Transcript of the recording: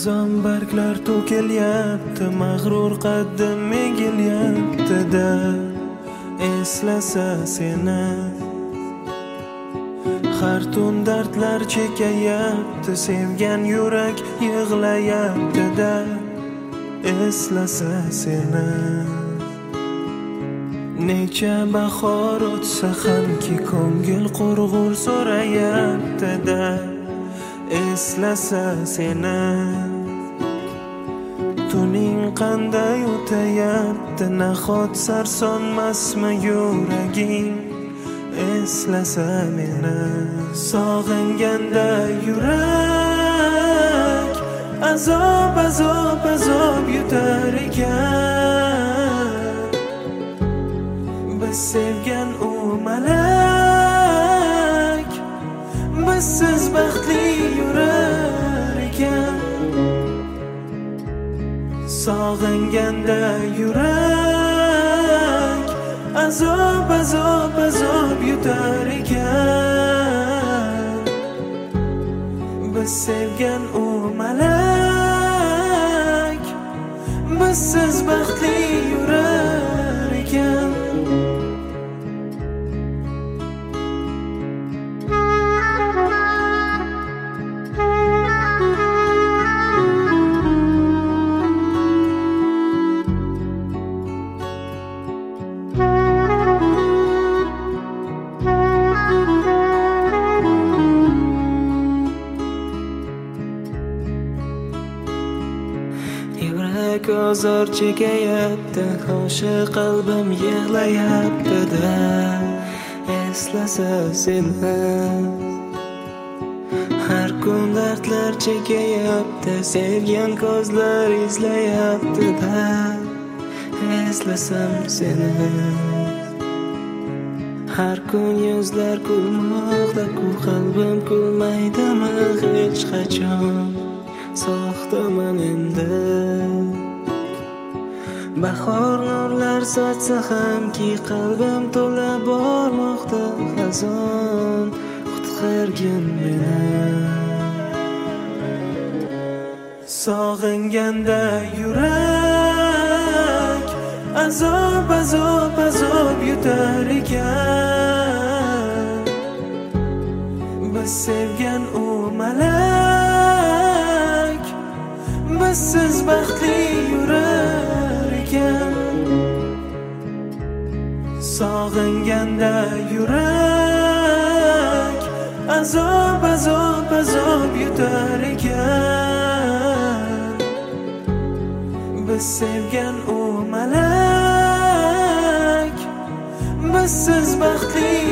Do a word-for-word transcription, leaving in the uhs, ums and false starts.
xazon barglar to'kilyapti, mag'rur qaddim egilyapti-da, eslasa seni. Har tun dardlar chekayapti, sevgan yurak yig'layapti-da, eslasa seni. Necha bahor o'tsa hamki ko'ngil qurg'ur so'rayapti-da, eslasa seni. Tuning qanday o'tayapti, nahot sarsonmasmi yuraging, eslasa meni. Sog'inganda yurak azob azob azob yutar ekan. Biz sevgan u malak bizsiz baxtli yurar ekan. Sog'inganda yurak azob azob azob yutar ekan. Biz sevgan u malak bizsiz baxtli yurar ekan. Yurak ozor chekayapti, oshiq qalbim yig'layapti-da, eslasa seni. Har kun dardlar chekayapti, sevgan ko'zlar izlayapti-da, eslasam seni. Har kun yuzlar kulmoqda-ku, qalbim kulmaydimi hech qachon, soxtaman endi. Bahor nurlar sochsa hamki qalbim to'la bormoqda xazon, qutqargin meni. Sog'inganda yurak azob azob azob yutar ekan. Biz sevgan u malak bizsiz baxtli yurar ekan. Sog'inganda yurak azob azob azob yutar ekan. Biz sevgan u malak bizsiz baxtli